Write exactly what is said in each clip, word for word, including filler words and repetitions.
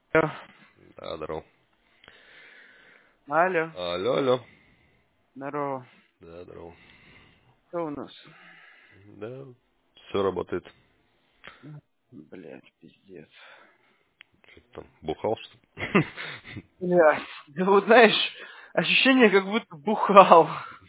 Алло. Да, здорово. Алло. Алло, алло. Здорово. Да, здорово. Что у нас? Да, все работает. Блять, пиздец. Что ты там, бухал, что ли? Блять. Да вот знаешь, ощущение, как будто бухал.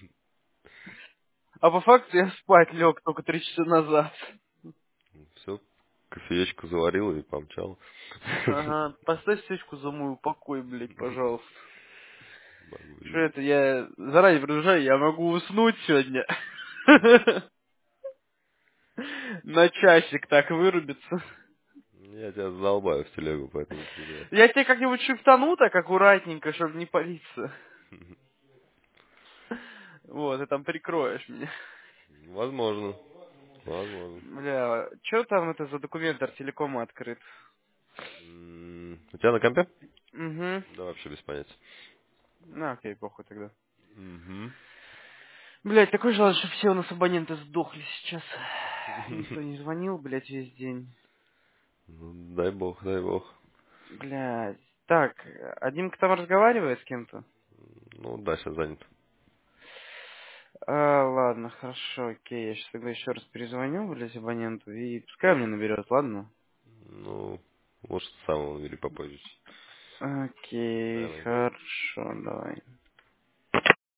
А по факту я спать лег только три часа назад. Все, кофеечку заварил и помчал. Ага. Поставь свечку за мой упокой, блять, пожалуйста. Могу Что и... это, я заранее предупреждаю, я могу уснуть сегодня. На часик так вырубиться. Я тебя задолбаю в телегу, поэтому не переживай. Я тебе как-нибудь шифтану так аккуратненько, чтобы не палиться. Вот, и там прикроешь меня. Возможно. Возможно. Бля, что там это за документ артелекома открыт? М, У тебя на компе? Угу. Да, вообще без понятия. Ну, окей, похуй тогда. Угу. Блять, такое желание, чтобы все у нас абоненты сдохли сейчас. Никто не звонил, блять, весь день. Ну, дай бог, дай бог. Блять. Так, а Димка там разговаривает с кем-то? Ну, да, сейчас занят. А, ладно, хорошо, окей. Я сейчас тогда еще раз перезвоню, блять, абоненту, и пускай мне наберет, ладно? Ну, может, сам его или попозже. Окей, Давай. хорошо, давай.